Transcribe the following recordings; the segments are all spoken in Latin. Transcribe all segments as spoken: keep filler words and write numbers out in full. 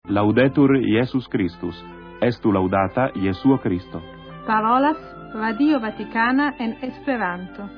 Laudetur Iesus Christus. Estu laudata Jesuo Christo. Parolas Radio Vaticana en Esperanto.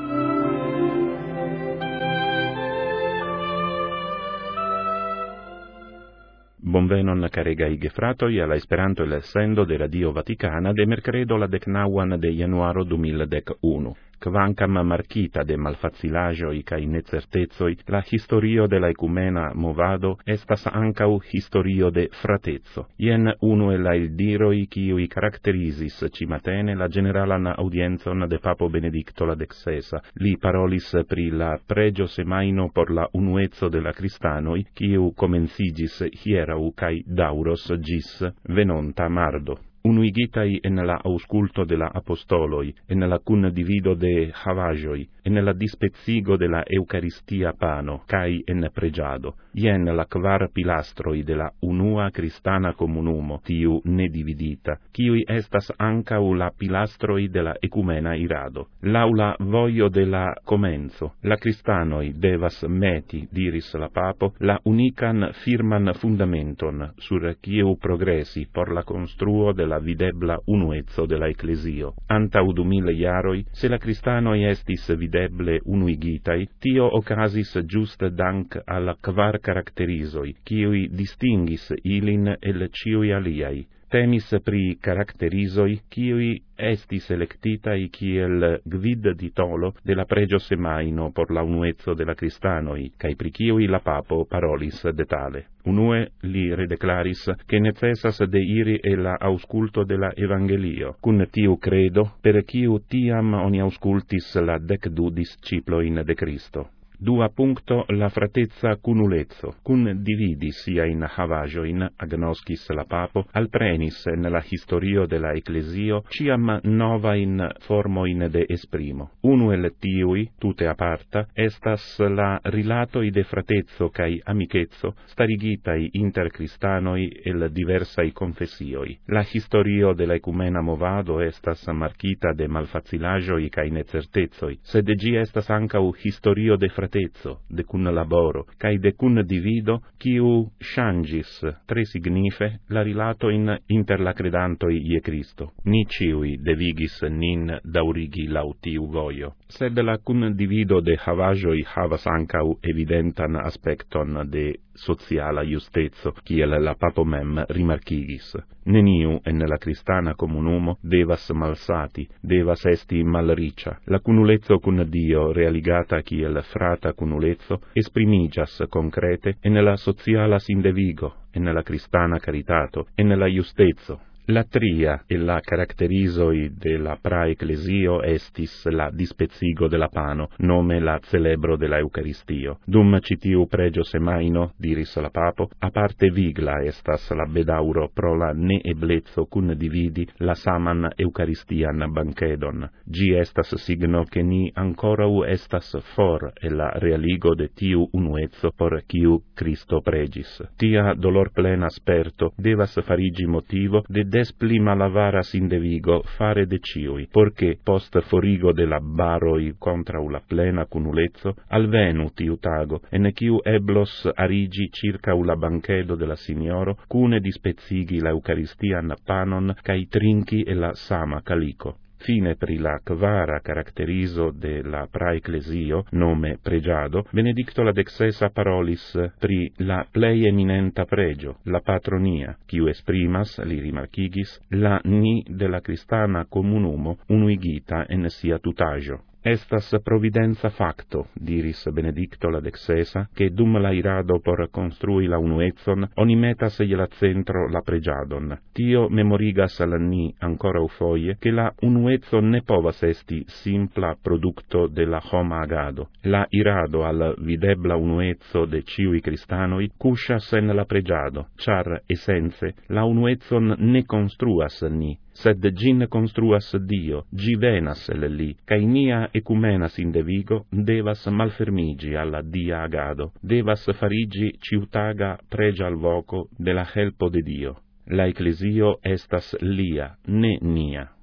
Bonvenon caregai gefratoi alla Esperanto el sendo de Radio Vaticana de mercredo la decnauan de januaro du mil unu. Quancam marchita de malfacilagioi cae necertezoi, la historio de la ecumena movado estas ancau historio de fratezzo. Ien uno e la il diroi quiui caracterisis cimatene la generalan audienzon de Papo Benedicto la dexesa. Li parolis pri la pregio semaino por la unuezzo de la Cristanoi, quiu comencigis hierau cae dauros gis venonta mardo. Unuigitai en la ausculto de la apostoloi, en la cun divido de havagioi, en la dispezigo de la Eucaristia pano, cae en pregiado, ien la quar pilastroi de la unua Cristana comunumo, tiu ne dividita, quiui estas ancau la pilastroi de la ecumena irado. L'aula voio de la comenzo, la Cristanoi devas meti, diris la Papo, la unican firman fundamenton, sur quiu progressi por la construo de la la videbla unuezzo de la Ecclesio. Antau du mil iaroi, se la Cristanoi estis videble unuigitai, tio ocasis just dank al quar caracterizoi, quiui distinguis ilin el ciui aliai. Temis pri caracterizoi, quiui estis electitai kiel gvid titolo de la pregio semaino por la unuezzo de la Cristanoi, cae pri quiui la Papo parolis detale. Unue li redeclaris che necessas de iri e la ausculto de la Evangelio, cun tiu credo, per quiu tiam oni auscultis la decdu disciploin de Cristo. Dua puncto la fratezza cunulezzo, cun dividis sia in havagioin, agnoscis la Papo, alprenis en la historio de la Ecclesio, ciam nova in formoin de esprimo. Unu el tiui, tute aparta, estas la rilatoi de fratezzo cae amicezzo, starigitai inter Cristanoi el diversai confessioi. La historio de la ecumena movado estas marchita de malfacilagioi cae necertezoi, sed gi estas ancau historio de fratezzo, de cun laboro, cae de cun divido, quiu changis tre signife la rilato in inter la credantoi ie Cristo. Ni ciui devigis nin daurigi lautiu voio, sed la cun divido de havagioi havas ancau evidentan aspecton de sociala justezzo, kiel la Papo mem rimarchigis. Neniu en la Cristana comunumo devas malsati, devas esti malricia. La cunulezzo cun Dio, realigata kiel frata cunulezzo, esprimigas concrete en la sociala sindevigo, en la Cristana caritato, en la justezzo. La tria e la caracterizoi de la praecclesio estis la dispezigo de la pano, nome la celebro de la Eucaristio. Dum citiu pregio semaino, diris la Papo, a parte vigla estas la bedauro pro la ne eblezzo cun dividi la saman Eucaristian banchedon. Gi estas signo che ni ancorau estas for e la realigo de tiu unuezzo por quiu Cristo pregis. Tia dolor plena sperto devas farigi motivo de despli malavaras indevigo fare de ciui, porche post forigo de la baroi contra la plena cunulezzo, alvenu tiu tago, en quiu eblos arigi circa la banchedo de la Signoro, cune dispezigi la Eucaristian panon, cae trinchi e la sama calico. Fine pri la quara caracterizo de la praecclesio, nome pregiado, Benedicto la dexesa parolis pri la plei eminenta pregio, la patronia, quiu esprimas, li rimarchigis, la ni de la Cristana comunumo unuigita en sia tutagio. Estas providenza facto, diris Benedicto la dexesa, che dum la irado por construi la unuezzon, oni metas je la centro la pregiadon. Tio memorigas al ni ancora ufoie, che la unuezzo ne povas esti simpla producto de la homa agado. La irado al videbla unuezzo de ciui Cristanoi cuscias en la pregiado, char essenze la unuezzon ne construas ni, sed gin construas Dio, gi venas el li, cae nia ecumenas indevigo devas malfermigi alla dia agado, devas farigi ciutaga pregia al voco de la helpo de Dio. La Ecclesio estas lia, ne nia.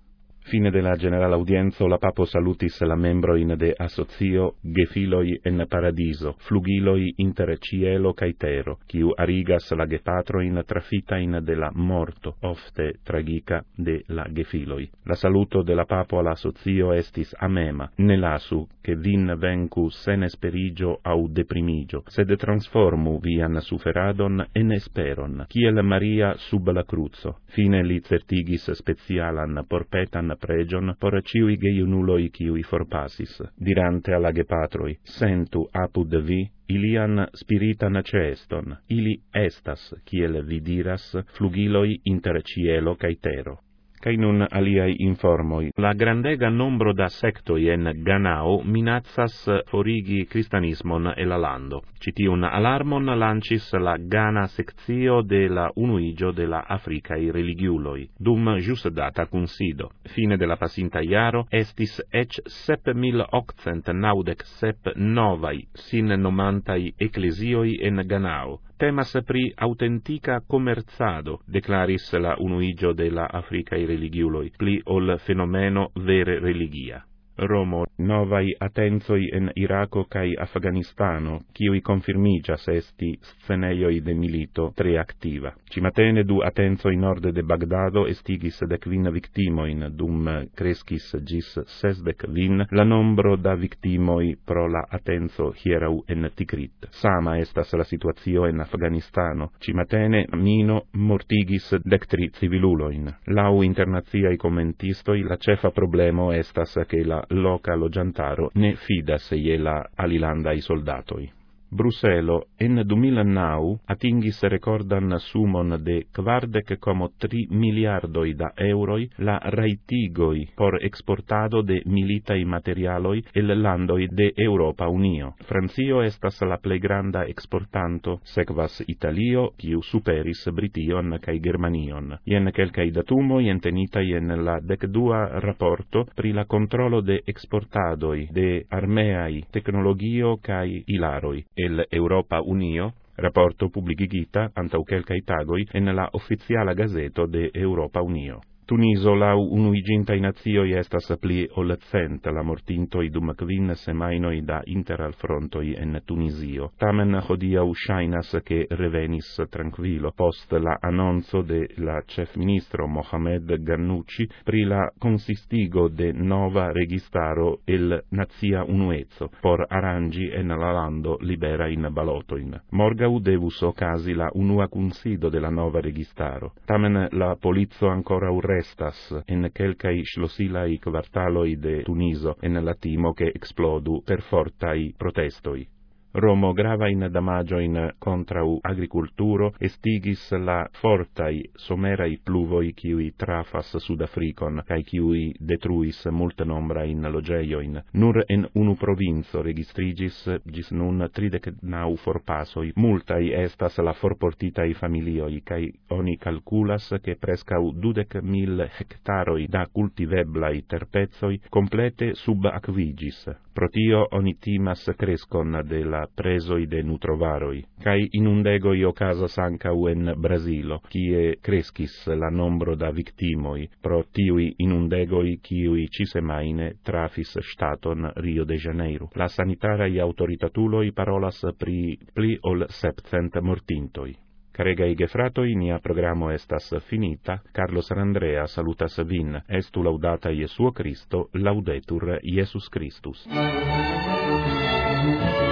Fine de la general audienzo, la papo salutis la membroin de asocio gefiloi en paradiso, flugiloi inter cielo cae tero, quiu arigas la gepatroin trafitain de la morto, ofte tragica de la gefiloi. La saluto de la papo al asocio estis amema, ne lasu, che vin vencu sen esperigio au deprimigio, sed transformu vian suferadon en esperon, kiel Maria sub la cruzo. Fine li certigis specialan porpetan pregion por ciui geiunuloi ciui forpasis, dirante alla gepatroi, sentu apud vi ilian spiritan ceston, ili estas, kiel vi diras, flugiloi inter cielo cae tero. Cai nun aliai informoi. La grandega nombro da sectoi en Ganao minazzas forigi cristianismon e la lando. Citiun alarmon lancis la Gana sectio de la unuigio de la Africae religiuloi, dum jus data consido. Fine de la pasinta iaro estis ec sep mil octcent naudec sep novai sin nomantai ecclesioi en Ganao. Temas pri autentica commerzado, declaris la unuigio de la Africae religiuloi, pli ol fenomeno vere religia. Romo, novai attenzoi en Iraco cae Afganistano, quiui confirmigas esti sceneioi de milito tre activa. Cimatene du attenzoi norde de Bagdado estigis decvin victimoin, dum crescis gis sesdec vin la nombro da victimoi pro la attenzo hierau en Tikrit. Sama estas la situatio en Afganistano. Cimatene mino mortigis dectri civiluloin. Lau internaziai commentistoi la cefa problemo estas che la loca logiantaro ne fidas je la alilandai soldatoi. Brusselo en du mil nau atingis recordan sumon de kvardec como tri miliardoi da euroi la raitigoi por exportado de militai materialoi el landoi de Europa Unio. Francio estas la plei granda exportanto, sekvas Italio, kiu superis Brition kai Germanion. Jen kelkaj datumoj entenitaj en la dekdua raporto pri la kontrolo de exportadoi de armeai teknologio kai ilaroi. El Europa Unio, rapporto publicigita antau quelcae tagoi en la officiala gazeto de Europa Unio. Tuniso lau unuigintai nazioi estas pli ol cent la mortintoi dum quin semainoi da inter al frontoi en Tunisio. Tamen hodiau shainas che revenis tranquillo post la annonzo de la chef ministro Mohamed Ghannouchi pri la consistigo de nova registaro el nazia unuezzo por arangi en la lando libera in balotoin. Morgau devus ocasi la unua consido de la nova registaro. Tamen la polizzo ancora urre estas en quelcai schlosilai quartaloi de Tuniso en la timo che explodu per fortai protestoi. Romo gravain damagioin contrau agriculturo estigis la fortai somerai pluvoi kiui trafas Sudafricon cae kiui detruis multe nombra in logeioin. Nur en unu provinzo registrigis gis nun tridec nau forpasoi. Multai estas la forportitai familioi cae oni calculas che prescau dudec mil hectaroi da cultiveblai terpezoi complete subacvigis. Protio oni timas crescon de la presoi de nutrovaroi, cae inundegoi ocasas ancau en Brasilo, cie crescis la nombro da victimoi pro tiui inundegoi ciui cisemaine trafis staton Rio de Janeiro. La sanitarai autoritatuloi parolas pri pli ol septcent mortintoi. Caregai gefratoi, nia programo estas finita. Carlos Randrea salutas vin. Estu laudata Iesuo Christo, laudetur Iesus Christus.